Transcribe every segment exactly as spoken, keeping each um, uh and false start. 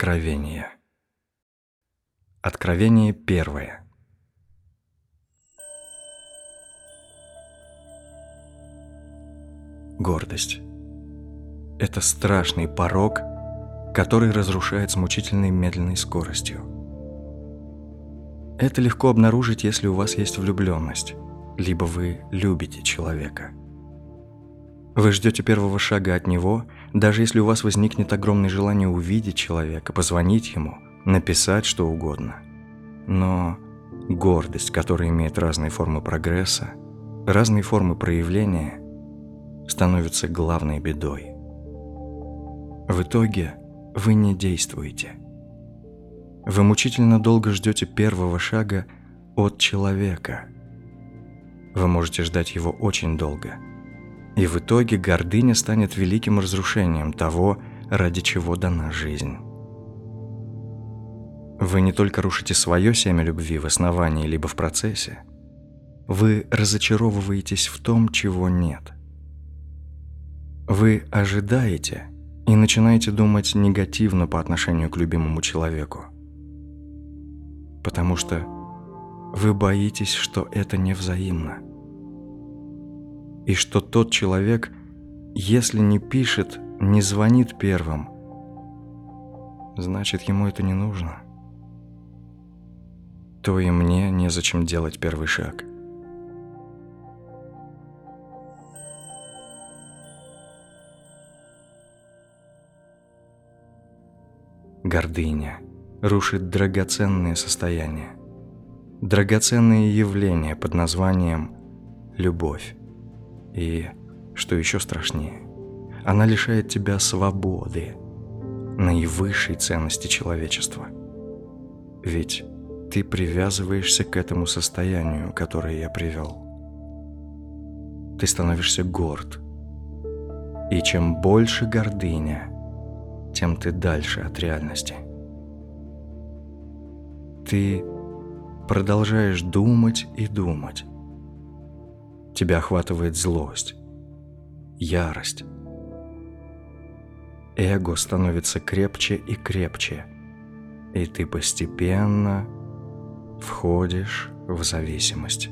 Откровение. Откровение первое. Гордость – это страшный порок, который разрушает с мучительной медленной скоростью. Это легко обнаружить, если у вас есть влюбленность, либо вы любите человека. Вы ждете первого шага от него, даже если у вас возникнет огромное желание увидеть человека, позвонить ему, написать что угодно. Но гордость, которая имеет разные формы прогресса, разные формы проявления, становится главной бедой. В итоге вы не действуете. Вы мучительно долго ждете первого шага от человека. Вы можете ждать его очень долго. И в итоге гордыня станет великим разрушением того, ради чего дана жизнь. Вы не только рушите свое семя любви в основании либо в процессе, вы разочаровываетесь в том, чего нет. Вы ожидаете и начинаете думать негативно по отношению к любимому человеку, потому что вы боитесь, что это невзаимно. И что тот человек, если не пишет, не звонит первым, значит, ему это не нужно. То и мне незачем делать первый шаг. Гордыня рушит драгоценное состояние, драгоценное явление под названием любовь. И, что еще страшнее, она лишает тебя свободы, наивысшей ценности человечества. Ведь ты привязываешься к этому состоянию, которое я привел. Ты становишься горд. И чем больше гордыня, тем ты дальше от реальности. Ты продолжаешь думать и думать. Тебя охватывает злость, ярость. Эго становится крепче и крепче, и ты постепенно входишь в зависимость.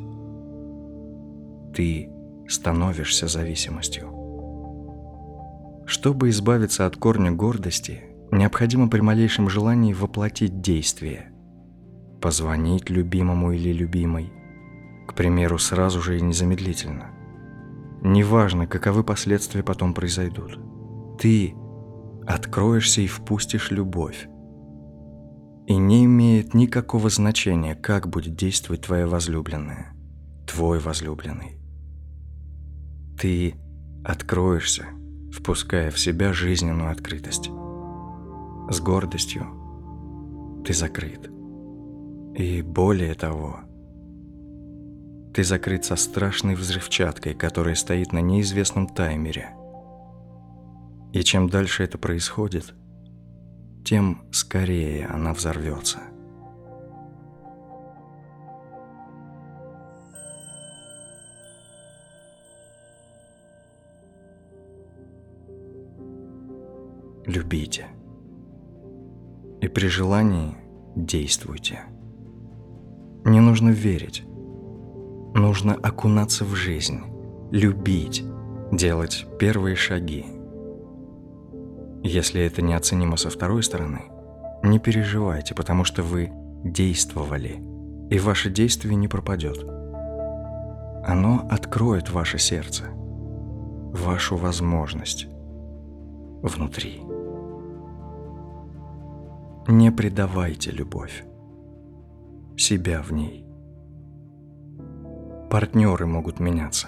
Ты становишься зависимостью. Чтобы избавиться от корня гордости, необходимо при малейшем желании воплотить действие. Позвонить любимому или любимой, к примеру, сразу же и незамедлительно. Неважно, каковы последствия потом произойдут. Ты откроешься и впустишь любовь. И не имеет никакого значения, как будет действовать твоя возлюбленная, твой возлюбленный. Ты откроешься, впуская в себя жизненную открытость. С гордостью ты закрыт. И более того, ты закрыт со страшной взрывчаткой, которая стоит на неизвестном таймере. И чем дальше это происходит, тем скорее она взорвется. Любите. И при желании действуйте. Не нужно верить. Нужно окунаться в жизнь, любить, делать первые шаги. Если это неоценимо со второй стороны, не переживайте, потому что вы действовали, и ваше действие не пропадет. Оно откроет ваше сердце, вашу возможность внутри. Не предавайте любовь, себя в ней. Партнеры могут меняться.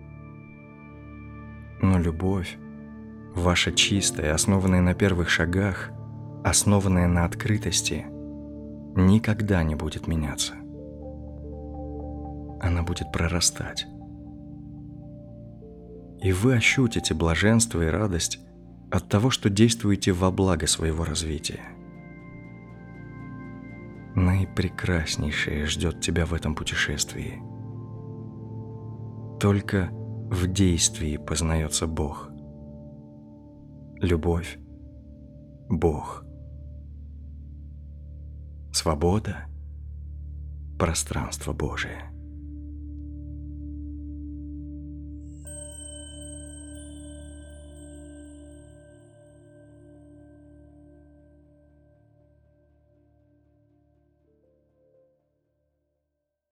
Но любовь, ваша чистая, основанная на первых шагах, основанная на открытости, никогда не будет меняться. Она будет прорастать. И вы ощутите блаженство и радость от того, что действуете во благо своего развития. Наипрекраснейшее ждет тебя в этом путешествии. Только в действии познается Бог. Любовь – Бог. Свобода – пространство Божие.